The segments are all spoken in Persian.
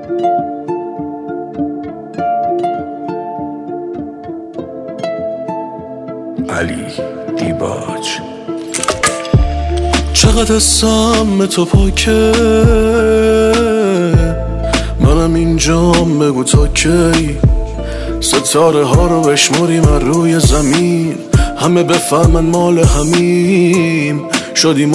علی دیباج. چقدر حسم به تو پاکه، منم اینجام، بگو تا کی ستاره ها رو بشمریم از روی زمین، همه بفهمن مال همیم، شدیم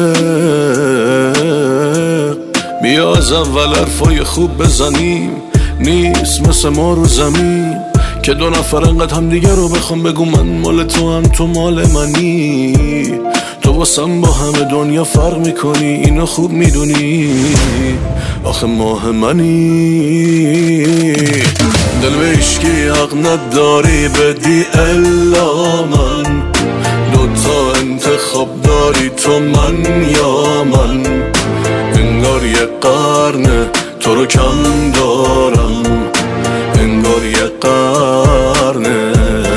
عاشق. بیا از اول حرفای خوب بزنیم، نیست مثل ما رو زمین که دو نفر انقدر هم دیگه رو بخوام بگو من مال تو هم تو مال منی. تو واسم با همه دنیا فرق میکنی، اینو خوب میدونی، آخه ماه منی. دل به عشقی حق نداری بدی الا من، دوتا انتخاب داری تو من یا من. انگار یه قرنه تو رو کم دارم، انگار یه قرنه.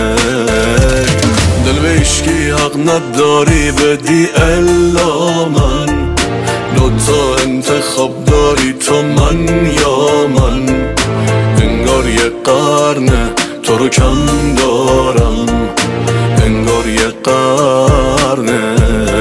دل به عشقی حق نداری بدی الا من، دوتا انتخاب داری تو من یا من. انگار یه قرنه تو رو کم دارم، انگار یه قرنه.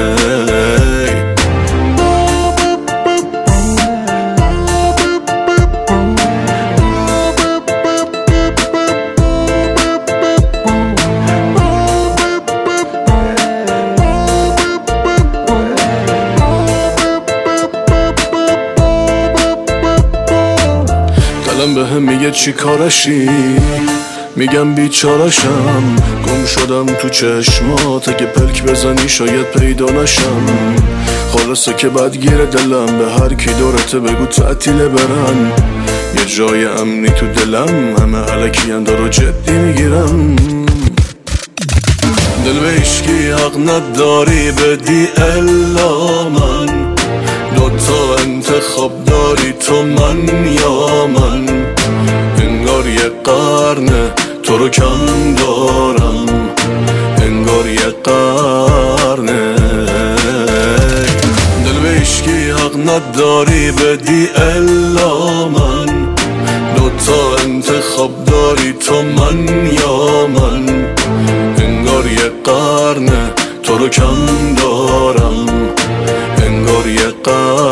دلم به هم میگه چی کارشی، میگم بیچارشم، گم شدم تو چشمات، اگه پلک بزنی شاید پیدا نشم. خلاصه که بدگیره دلم، به هر کی دورته بگو تعطیله برن، یه جای امنی تو دلم، همه علکی اندارو جدی میگیرم. دل به عشقی حق نداری بدی الا من، دوتا انتخاب داری تو من یا من. انگار یه قرنه تو رو کم دارم، انگار یه قرنه. دل به عشقی حق نداری بدی الا من، دوتا انتخاب داری تو من یا من. انگار یه قرنه تو رو کم دارم، انگار یه قرنه.